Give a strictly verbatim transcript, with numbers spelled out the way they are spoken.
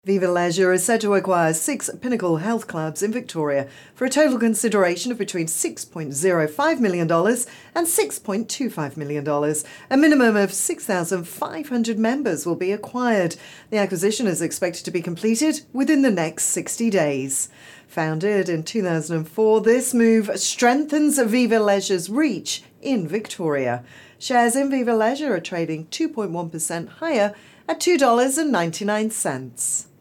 Viva Leisure is said to acquire six Pinnacle Health clubs in Victoria for a total consideration of between six point zero five million dollars and six point two five million dollars. A minimum of six thousand five hundred members will be acquired. The acquisition is expected to be completed within the next sixty days. Founded in two thousand four, this move strengthens Viva Leisure's reach in Victoria. Shares in Viva Leisure are trading two point one percent higher at two dollars and ninety-nine cents.